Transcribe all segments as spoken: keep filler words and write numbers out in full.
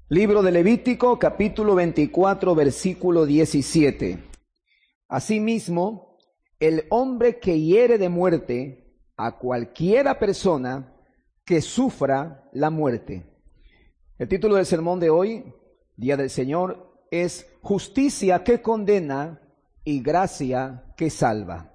Libro de Levítico, capítulo veinticuatro, versículo diecisiete. Asimismo, el hombre que hiere de muerte a cualquiera persona que sufra la muerte. El título del sermón de hoy, Día del Señor, es Justicia que condena y gracia que salva.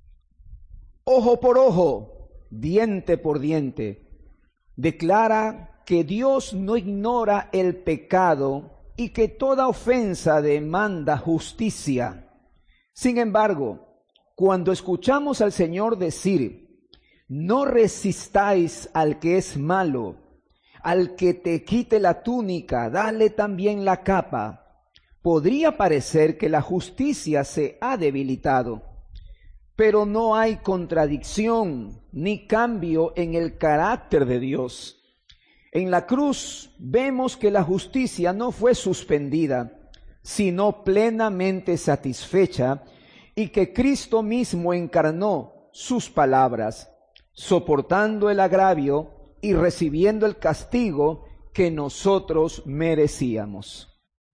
Ojo por ojo, diente por diente, declara que Dios no ignora el pecado y que toda ofensa demanda justicia. Sin embargo, cuando escuchamos al Señor decir, no resistáis al que es malo, al que te quite la túnica, dale también la capa, podría parecer que la justicia se ha debilitado, pero no hay contradicción ni cambio en el carácter de Dios. En la cruz vemos que la justicia no fue suspendida, sino plenamente satisfecha, y que Cristo mismo encarnó sus palabras, soportando el agravio y recibiendo el castigo que nosotros merecíamos.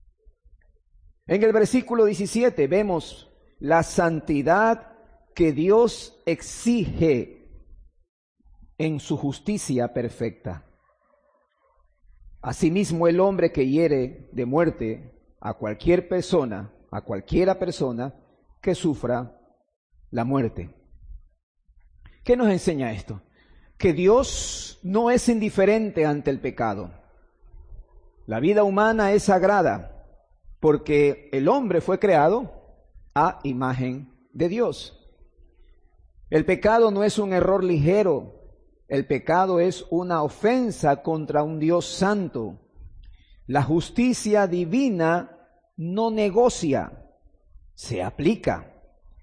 En el versículo diecisiete vemos la santidad que Dios exige en su justicia perfecta. Asimismo, el hombre que hiere de muerte a cualquier persona, a cualquiera persona que sufra la muerte. ¿Qué nos enseña esto? Que Dios no es indiferente ante el pecado. La vida humana es sagrada porque el hombre fue creado a imagen de Dios. El pecado no es un error ligero. El pecado es una ofensa contra un Dios santo. La justicia divina no negocia, se aplica.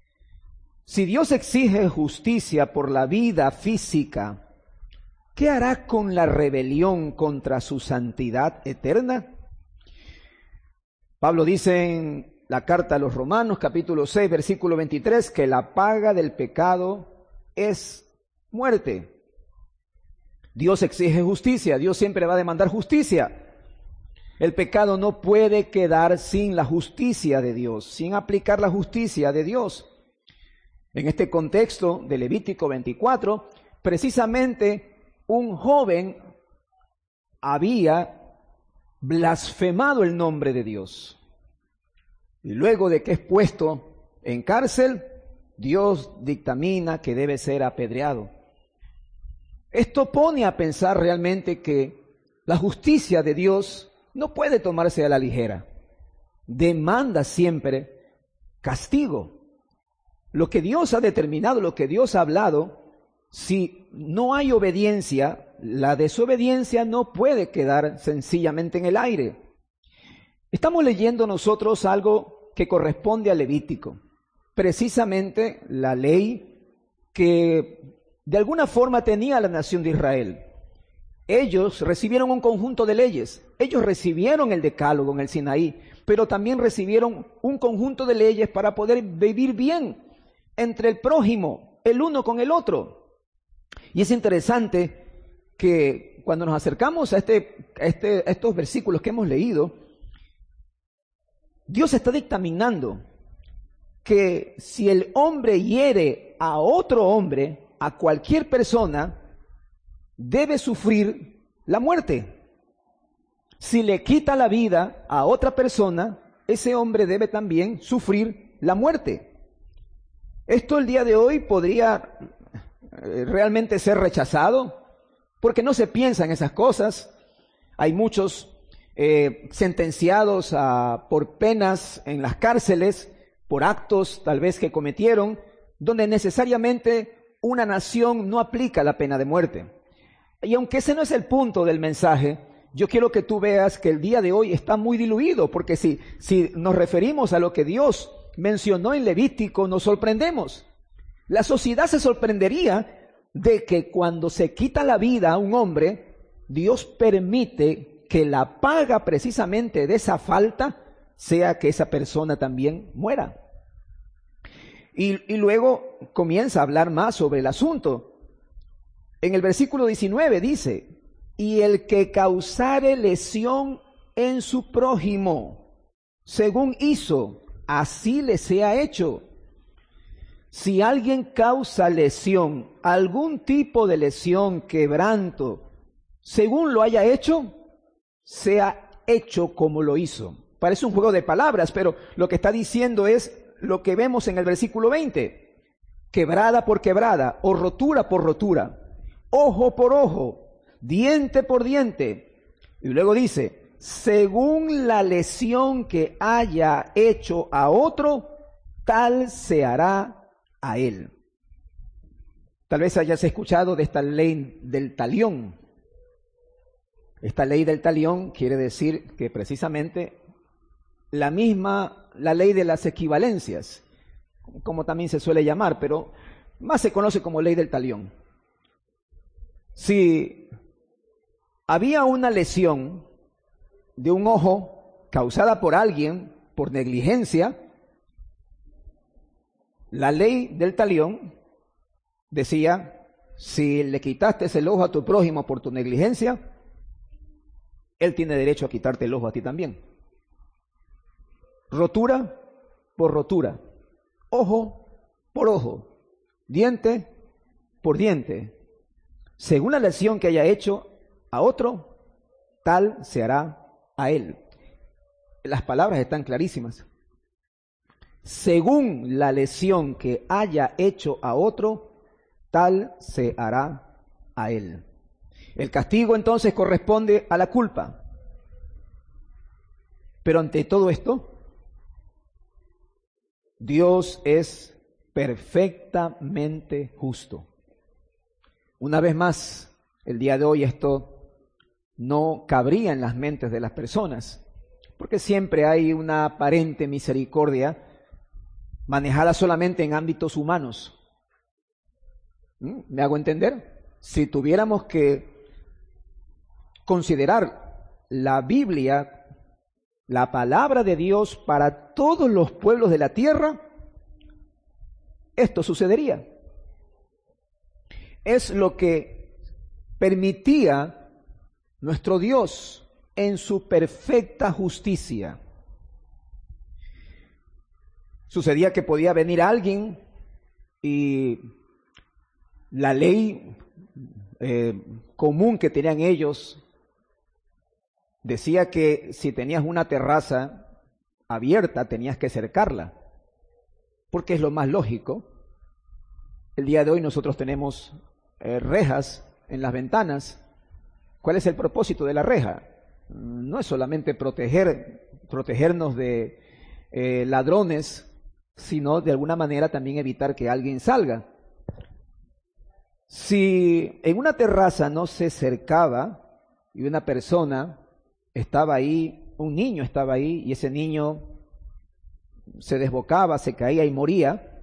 Si Dios exige justicia por la vida física, ¿qué hará con la rebelión contra su santidad eterna? Pablo dice en la carta a los Romanos, capítulo seis, versículo veintitrés, que la paga del pecado es muerte. Dios exige justicia, Dios siempre va a demandar justicia. El pecado no puede quedar sin la justicia de Dios, sin aplicar la justicia de Dios. En este contexto de Levítico veinticuatro, precisamente un joven había blasfemado el nombre de Dios. Y luego de que es puesto en cárcel, Dios dictamina que debe ser apedreado. Esto pone a pensar realmente que la justicia de Dios no puede tomarse a la ligera. Demanda siempre castigo. Lo que Dios ha determinado, lo que Dios ha hablado, si no hay obediencia, la desobediencia no puede quedar sencillamente en el aire. Estamos leyendo nosotros algo que corresponde al Levítico, precisamente la ley que de alguna forma tenía la nación de Israel. Ellos recibieron un conjunto de leyes. Ellos recibieron el decálogo en el Sinaí, pero también recibieron un conjunto de leyes para poder vivir bien entre el prójimo, el uno con el otro. Y es interesante que cuando nos acercamos a, este, a, este, a estos versículos que hemos leído, Dios está dictaminando que si el hombre hiere a otro hombre, a cualquier persona, debe sufrir la muerte. Si le quita la vida a otra persona, ese hombre debe también sufrir la muerte. Esto el día de hoy podría realmente ser rechazado, porque no se piensa en esas cosas. Hay muchos eh, sentenciados a, por penas en las cárceles, por actos tal vez que cometieron, donde necesariamente una nación no aplica la pena de muerte. Y aunque ese no es el punto del mensaje, yo quiero que tú veas que el día de hoy está muy diluido, porque si, si nos referimos a lo que Dios mencionó en Levítico, nos sorprendemos. La sociedad se sorprendería de que cuando se quita la vida a un hombre, Dios permite que la paga precisamente de esa falta sea que esa persona también muera. Y, y luego comienza a hablar más sobre el asunto. En el versículo diecinueve dice, y el que causare lesión en su prójimo, según hizo, así le sea hecho. Si alguien causa lesión, algún tipo de lesión, quebranto, según lo haya hecho, sea hecho como lo hizo. Parece un juego de palabras, pero lo que está diciendo es lo que vemos en el versículo veinte. Quebrada por quebrada, o rotura por rotura, ojo por ojo, diente por diente. Y luego dice, según la lesión que haya hecho a otro, tal se hará a él. Tal vez hayas escuchado de esta ley del talión. Esta ley del talión quiere decir que precisamente la misma, la ley de las equivalencias, como también se suele llamar, pero más se conoce como ley del talión. Si había una lesión de un ojo causada por alguien por negligencia, la ley del talión decía, si le quitaste el ojo a tu prójimo por tu negligencia, él tiene derecho a quitarte el ojo a ti también. Rotura por rotura, ojo por ojo, diente por diente. Según la lesión que haya hecho a otro, tal se hará a él. Las palabras están clarísimas. Según la lesión que haya hecho a otro, tal se hará a él. El castigo entonces corresponde a la culpa. Pero ante todo esto, Dios es perfectamente justo. Una vez más, el día de hoy esto no cabría en las mentes de las personas, porque siempre hay una aparente misericordia manejada solamente en ámbitos humanos. ¿Mm? ¿Me hago entender? Si tuviéramos que considerar la Biblia, la palabra de Dios para todos los pueblos de la tierra, esto sucedería. Es lo que permitía nuestro Dios en su perfecta justicia. Sucedía que podía venir alguien y la ley eh, común que tenían ellos decía que si tenías una terraza abierta tenías que cercarla, porque es lo más lógico. El día de hoy nosotros tenemos eh, rejas en las ventanas. ¿Cuál es el propósito de la reja? No es solamente proteger, protegernos de eh, ladrones, sino de alguna manera también evitar que alguien salga. Si en una terraza no se cercaba y una persona estaba ahí, un niño estaba ahí y ese niño se desbocaba, se caía y moría,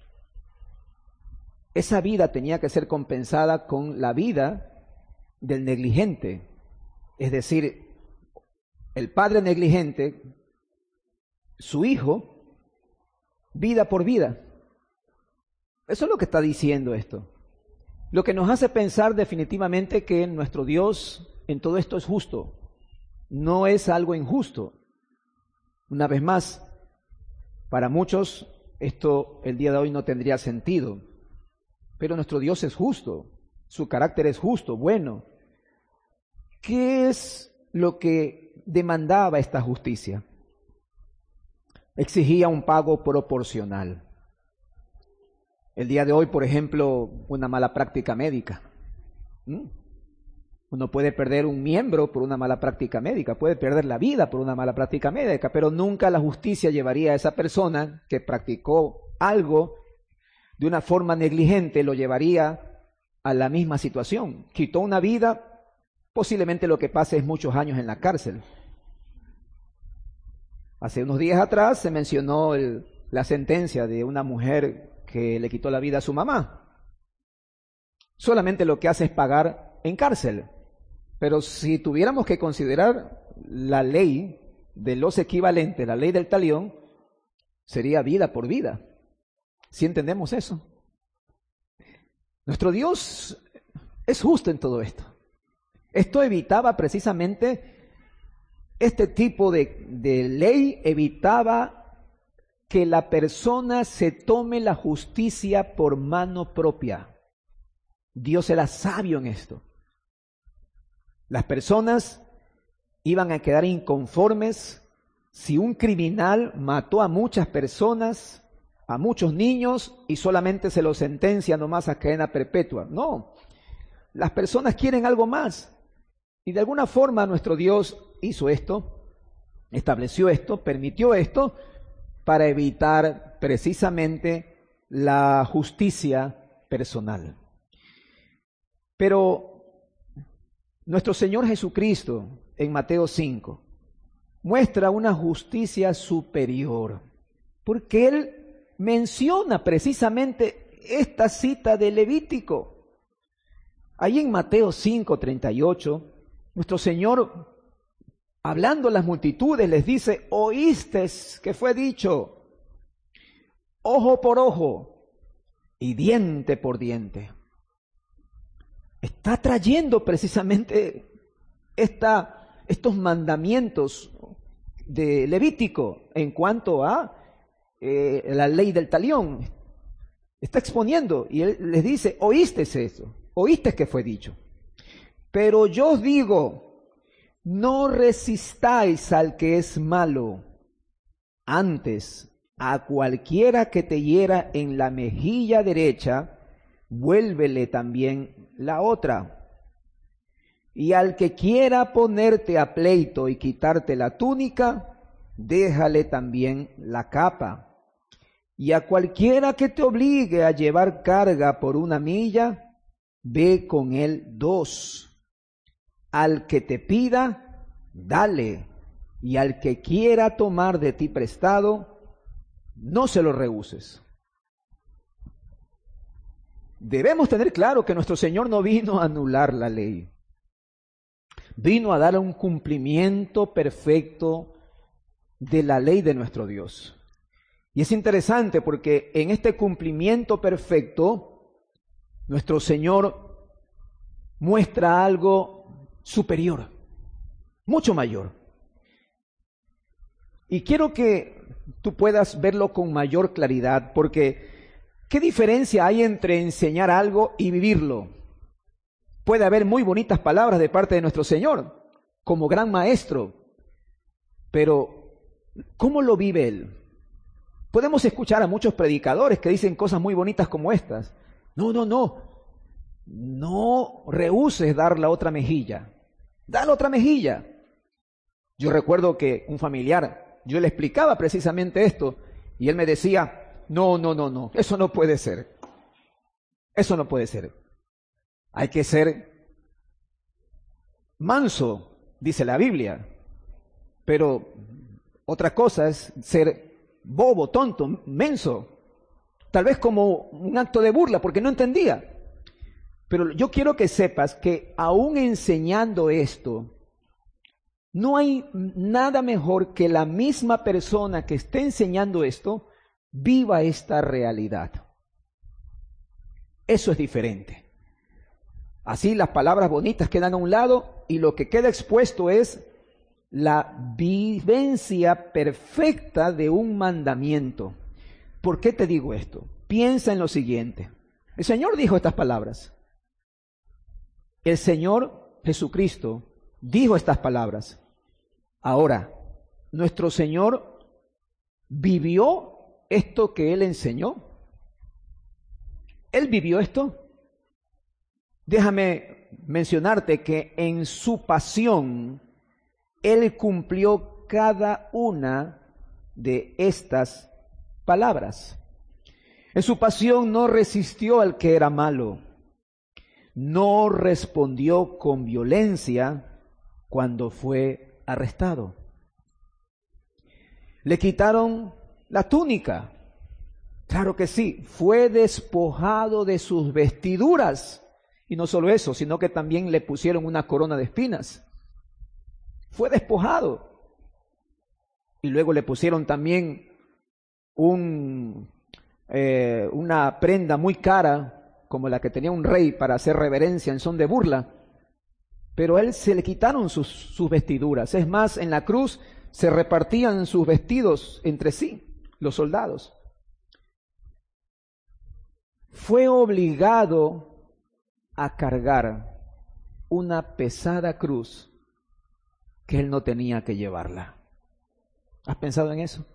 esa vida tenía que ser compensada con la vida del negligente. Es decir, el padre negligente, su hijo, vida por vida. Eso es lo que está diciendo esto. Lo que nos hace pensar definitivamente que nuestro Dios en todo esto es justo. No es algo injusto. Una vez más, para muchos esto el día de hoy no tendría sentido. Pero nuestro Dios es justo. Su carácter es justo, bueno. ¿Qué es lo que demandaba esta justicia? Exigía un pago proporcional. El día de hoy, por ejemplo, una mala práctica médica. ¿Mm? Uno puede perder un miembro por una mala práctica médica, puede perder la vida por una mala práctica médica, pero nunca la justicia llevaría a esa persona que practicó algo de una forma negligente, lo llevaría a la misma situación. Quitó una vida, posiblemente lo que pase es muchos años en la cárcel. Hace unos días atrás se mencionó el, la sentencia de una mujer que le quitó la vida a su mamá. Solamente lo que hace es pagar en cárcel. Pero si tuviéramos que considerar la ley de los equivalentes, la ley del talión, sería vida por vida. ¿Sí entendemos eso? Nuestro Dios es justo en todo esto. Esto evitaba precisamente este tipo de, de ley evitaba que la persona se tome la justicia por mano propia. Dios era sabio en esto. Las personas iban a quedar inconformes si un criminal mató a muchas personas, a muchos niños, y solamente se los sentencia nomás a cadena perpetua. No, las personas quieren algo más. Y de alguna forma nuestro Dios hizo esto, estableció esto, permitió esto, para evitar precisamente la justicia personal. Pero nuestro Señor Jesucristo, en Mateo cinco, muestra una justicia superior, porque Él menciona precisamente esta cita de Levítico. Ahí en Mateo cinco, treinta y ocho, nuestro Señor, hablando a las multitudes, les dice: oísteis que fue dicho, ojo por ojo y diente por diente. Está trayendo precisamente esta, estos mandamientos de Levítico en cuanto a eh, la ley del talión. Está exponiendo y él les dice: oíste eso, oíste que fue dicho. Pero yo os digo, no resistáis al que es malo, antes a cualquiera que te hiera en la mejilla derecha, vuélvele también la otra. Y al que quiera ponerte a pleito y quitarte la túnica, déjale también la capa. Y a cualquiera que te obligue a llevar carga por una milla, ve con él dos. Al que te pida, dale, y al que quiera tomar de ti prestado, no se lo rehuses. Debemos tener claro que nuestro Señor no vino a anular la ley. Vino a dar un cumplimiento perfecto de la ley de nuestro Dios. Y es interesante porque en este cumplimiento perfecto, nuestro Señor muestra algo superior, mucho mayor. Y quiero que tú puedas verlo con mayor claridad, porque ¿qué diferencia hay entre enseñar algo y vivirlo? Puede haber muy bonitas palabras de parte de nuestro Señor, como gran maestro, pero ¿cómo lo vive Él? Podemos escuchar a muchos predicadores que dicen cosas muy bonitas como estas. No, no, no, no rehuses dar la otra mejilla. Da la otra mejilla. Yo recuerdo que un familiar, yo le explicaba precisamente esto, y él me decía: no, no, no, no, eso no puede ser. Eso no puede ser. Hay que ser manso, dice la Biblia. Pero otra cosa es ser bobo, tonto, menso. Tal vez como un acto de burla, porque no entendía. Pero yo quiero que sepas que aún enseñando esto, no hay nada mejor que la misma persona que esté enseñando esto viva esta realidad. Eso es diferente. Así las palabras bonitas quedan a un lado y lo que queda expuesto es la vivencia perfecta de un mandamiento. ¿Por qué te digo esto? Piensa en lo siguiente. El Señor dijo estas palabras. El Señor Jesucristo dijo estas palabras. Ahora, nuestro Señor vivió esto que Él enseñó. ¿Él vivió esto? Déjame mencionarte que en su pasión, Él cumplió cada una de estas palabras. En su pasión no resistió al que era malo. No respondió con violencia cuando fue arrestado. Le quitaron la túnica. Claro que sí, fue despojado de sus vestiduras. Y no solo eso, sino que también le pusieron una corona de espinas. Fue despojado. Y luego le pusieron también un, eh, una prenda muy cara, como la que tenía un rey para hacer reverencia en son de burla. pero a él se le quitaron sus, sus vestiduras. Es más, en la cruz se repartían sus vestidos entre sí, los soldados. Fue obligado a cargar una pesada cruz que él no tenía que llevarla. ¿Has pensado en eso?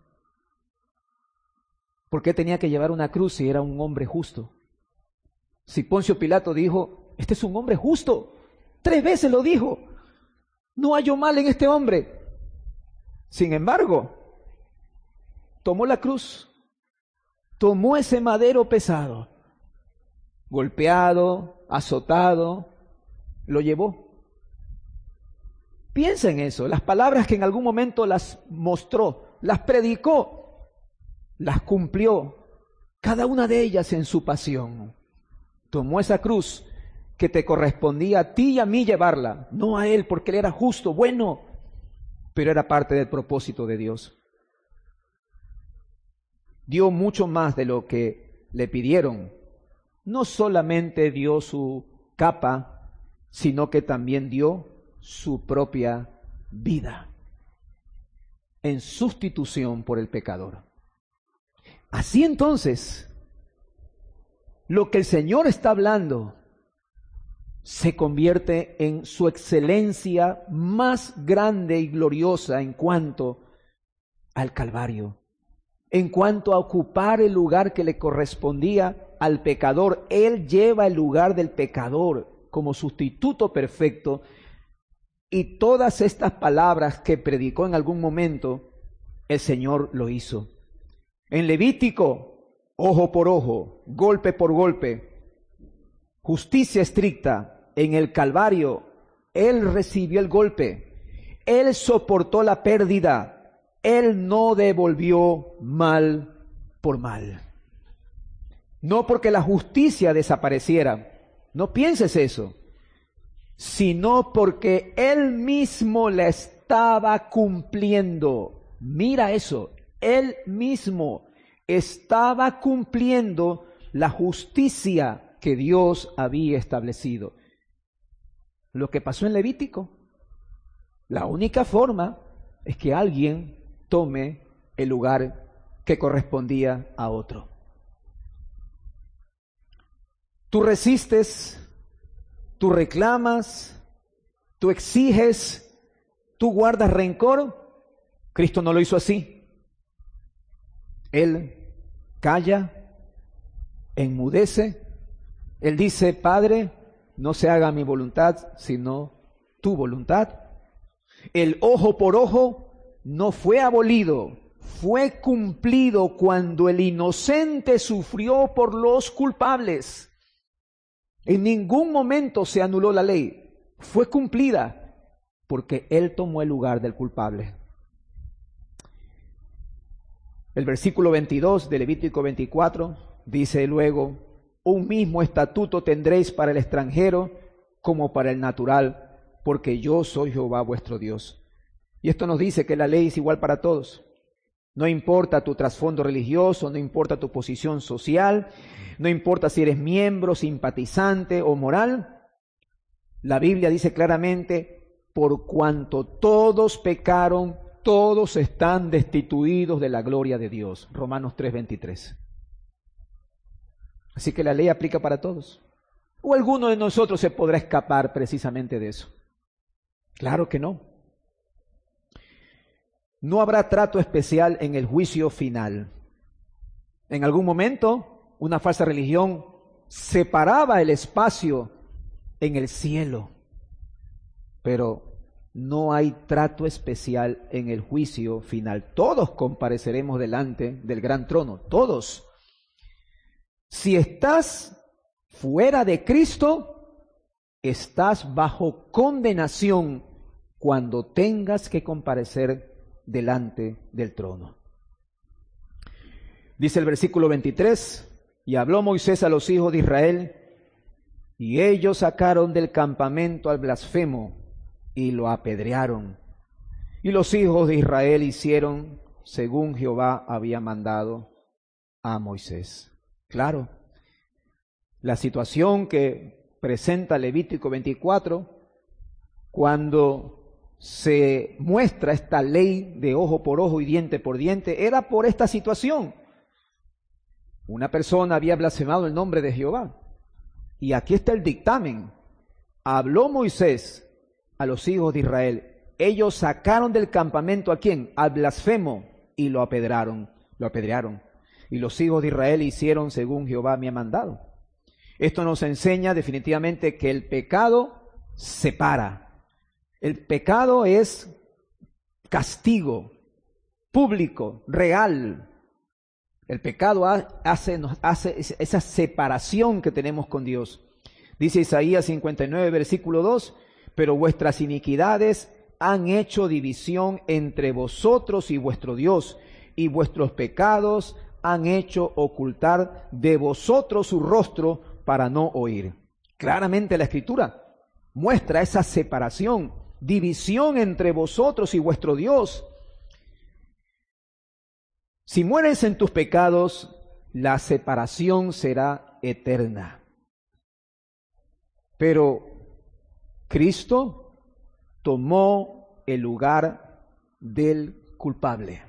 ¿Por qué tenía que llevar una cruz si era un hombre justo? Si Poncio Pilato dijo, este es un hombre justo, tres veces lo dijo, no hallo mal en este hombre. Sin embargo, tomó la cruz, tomó ese madero pesado, golpeado, azotado, lo llevó. Piensa en eso, las palabras que en algún momento las mostró, las predicó, las cumplió, cada una de ellas en su pasión. Tomó esa cruz que te correspondía a ti y a mí llevarla, no a él, porque él era justo, bueno, pero era parte del propósito de Dios. Dio mucho más de lo que le pidieron. No solamente dio su capa, sino que también dio su propia vida en sustitución por el pecador. Así entonces, lo que el Señor está hablando se convierte en su excelencia más grande y gloriosa en cuanto al Calvario, en cuanto a ocupar el lugar que le correspondía al pecador. Él lleva el lugar del pecador como sustituto perfecto, y todas estas palabras que predicó en algún momento, el Señor lo hizo. En Levítico, ojo por ojo, golpe por golpe, justicia estricta. En el Calvario, Él recibió el golpe, Él soportó la pérdida, Él no devolvió mal por mal. No porque la justicia desapareciera, no pienses eso, sino porque Él mismo la estaba cumpliendo. Mira eso, Él mismo estaba cumpliendo la justicia que Dios había establecido. Lo que pasó en Levítico, la única forma es que alguien tome el lugar que correspondía a otro. Tú resistes, tú reclamas, tú exiges, tú guardas rencor. Cristo no lo hizo así. Él calla, enmudece. Él dice, Padre, no se haga mi voluntad, sino tu voluntad. El ojo por ojo no fue abolido, fue cumplido cuando el inocente sufrió por los culpables. En ningún momento se anuló la ley, fue cumplida porque Él tomó el lugar del culpable. El versículo veintidós de Levítico veinticuatro dice luego, un mismo estatuto tendréis para el extranjero como para el natural, porque yo soy Jehová vuestro Dios. Y esto nos dice que la ley es igual para todos. No importa tu trasfondo religioso, no importa tu posición social, no importa si eres miembro, simpatizante o moral. La Biblia dice claramente, por cuanto todos pecaron, todos están destituidos de la gloria de Dios. Romanos tres veintitrés. Así que la ley aplica para todos. ¿O alguno de nosotros se podrá escapar precisamente de eso? Claro que no. No habrá trato especial en el juicio final. En algún momento, una falsa religión separaba el espacio en el cielo, pero no hay trato especial en el juicio final. Todos compareceremos delante del gran trono, todos. Si estás fuera de Cristo, estás bajo condenación cuando tengas que comparecer delante del trono. Dice el versículo veintitrés, y habló Moisés a los hijos de Israel, y ellos sacaron del campamento al blasfemo y lo apedrearon. Y los hijos de Israel hicieron según Jehová había mandado a Moisés. Claro, la situación que presenta Levítico veinticuatro Cuando se muestra esta ley de ojo por ojo y diente por diente, era por esta situación. Una persona había blasfemado el nombre de Jehová. Y aquí está el dictamen. Habló Moisés a los hijos de Israel. Ellos sacaron del campamento ¿a quién? Al blasfemo, y lo apedraron, lo apedrearon. Y los hijos de Israel hicieron según Jehová me ha mandado. Esto nos enseña definitivamente que el pecado separa. El pecado es castigo público, real. El pecado hace, nos hace esa separación que tenemos con Dios. Dice Isaías cincuenta y nueve, versículo dos, pero vuestras iniquidades han hecho división entre vosotros y vuestro Dios, y vuestros pecados han hecho ocultar de vosotros su rostro para no oír. Claramente la Escritura muestra esa separación, división entre vosotros y vuestro Dios. Si mueres en tus pecados, la separación será eterna. Pero Cristo tomó el lugar del culpable.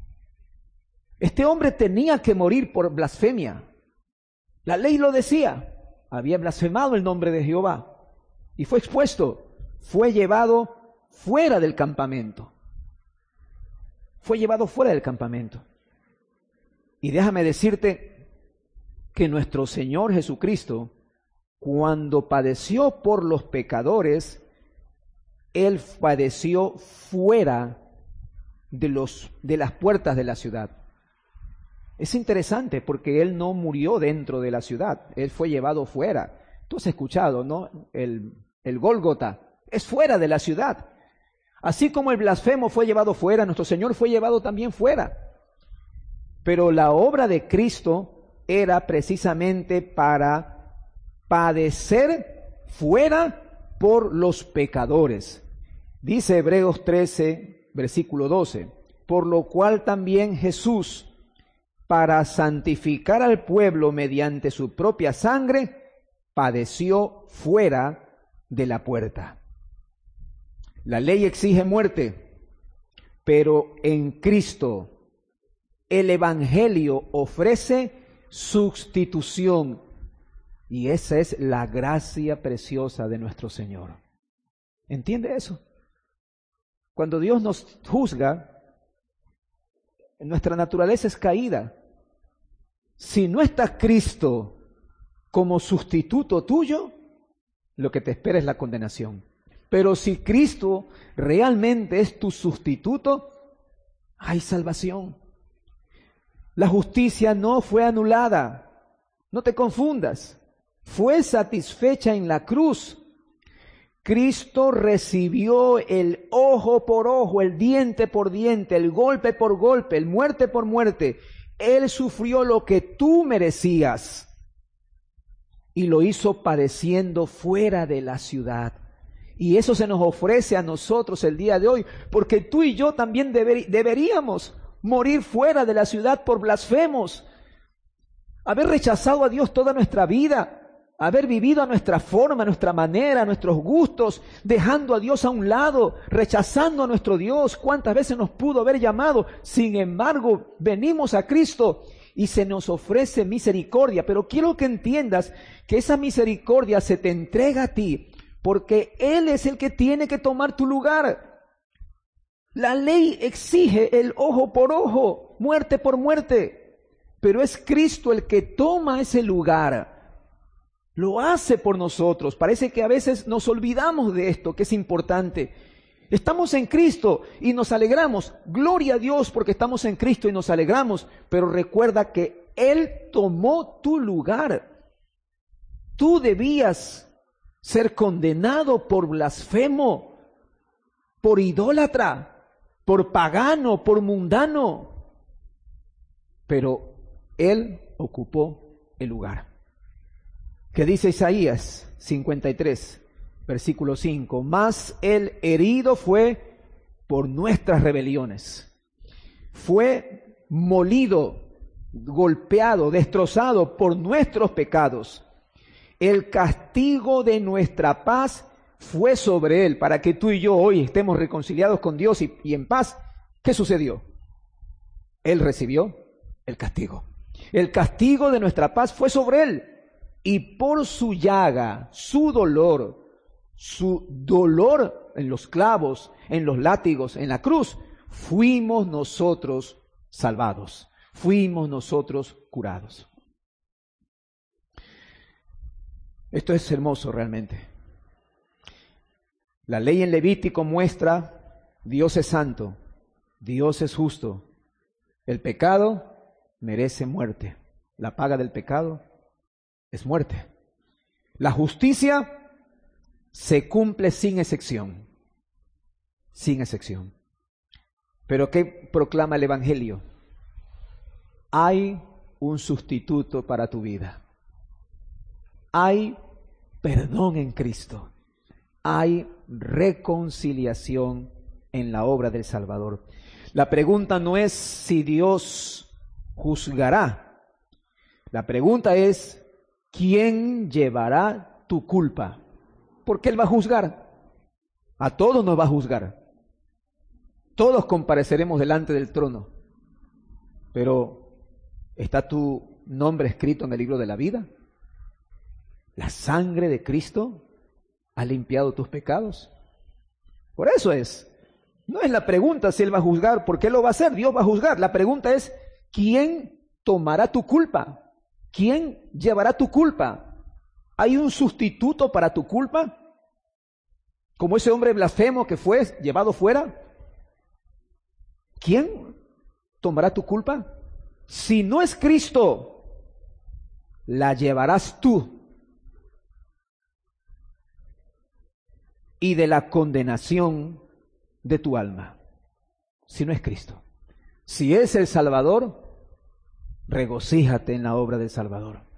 Este hombre tenía que morir por blasfemia. La ley lo decía. Había blasfemado el nombre de Jehová y fue expuesto. Fue llevado fuera del campamento. Fue llevado fuera del campamento. Y déjame decirte que nuestro Señor Jesucristo, cuando padeció por los pecadores, Él padeció fuera de, los, de las puertas de la ciudad. Es interesante porque Él no murió dentro de la ciudad, Él fue llevado fuera. Tú has escuchado, ¿no? El, el Gólgota es fuera de la ciudad. Así como el blasfemo fue llevado fuera, nuestro Señor fue llevado también fuera. Pero la obra de Cristo era precisamente para padecer fuera por los pecadores. Dice Hebreos trece, versículo doce, por lo cual también Jesús, para santificar al pueblo mediante su propia sangre, padeció fuera de la puerta. La ley exige muerte, pero en Cristo el Evangelio ofrece sustitución, y esa es la gracia preciosa de nuestro Señor. ¿Entiende eso? Cuando Dios nos juzga, nuestra naturaleza es caída. Si no está Cristo como sustituto tuyo, lo que te espera es la condenación. Pero si Cristo realmente es tu sustituto, hay salvación. La justicia no fue anulada. No te confundas. Fue satisfecha en la cruz. Cristo recibió el ojo por ojo, el diente por diente, el golpe por golpe, el muerte por muerte. Él sufrió lo que tú merecías y lo hizo padeciendo fuera de la ciudad. Y eso se nos ofrece a nosotros el día de hoy, porque tú y yo también deber, deberíamos morir fuera de la ciudad por blasfemos, haber rechazado a Dios toda nuestra vida, haber vivido a nuestra forma, a nuestra manera, a nuestros gustos, dejando a Dios a un lado, rechazando a nuestro Dios. ¿Cuántas veces nos pudo haber llamado? Sin embargo, venimos a Cristo y se nos ofrece misericordia. Pero quiero que entiendas que esa misericordia se te entrega a ti, porque Él es el que tiene que tomar tu lugar. La ley exige el ojo por ojo, muerte por muerte, pero es Cristo el que toma ese lugar. Lo hace por nosotros. Parece que a veces nos olvidamos de esto, que es importante. Estamos en Cristo y nos alegramos. Gloria a Dios porque estamos en Cristo y nos alegramos. Pero recuerda que Él tomó tu lugar. Tú debías ser condenado por blasfemo, por idólatra, por pagano, por mundano. Pero Él ocupó el lugar. ¿Qué dice Isaías cincuenta y tres, versículo cinco? Mas el herido fue por nuestras rebeliones. Fue molido, golpeado, destrozado por nuestros pecados. El castigo de nuestra paz fue sobre él para que tú y yo hoy estemos reconciliados con Dios y, y en paz, ¿qué sucedió? Él recibió el castigo. El castigo de nuestra paz fue sobre él. Y por su llaga, su dolor, su dolor en los clavos, en los látigos, en la cruz, fuimos nosotros salvados. Fuimos nosotros curados. Esto es hermoso realmente. La ley en Levítico muestra: Dios es santo, Dios es justo. El pecado merece muerte. La paga del pecado es muerte. La justicia se cumple sin excepción. Sin excepción. Pero ¿qué proclama el Evangelio? Hay un sustituto para tu vida. Hay perdón en Cristo. Hay reconciliación en la obra del Salvador. La pregunta no es si Dios juzgará. La pregunta es: ¿quién llevará tu culpa? Porque Él va a juzgar. A todos nos va a juzgar. Todos compareceremos delante del trono. Pero ¿está tu nombre escrito en el libro de la vida? ¿La sangre de Cristo ha limpiado tus pecados? Por eso es. No es la pregunta si Él va a juzgar, porque Él lo va a hacer, Dios va a juzgar. La pregunta es: ¿quién tomará tu culpa? ¿Quién llevará tu culpa? ¿Hay un sustituto para tu culpa? Como ese hombre blasfemo que fue llevado fuera. ¿Quién tomará tu culpa? Si no es Cristo, la llevarás tú. Y de la condenación de tu alma, si no es Cristo. Si es el Salvador, regocíjate en la obra del Salvador.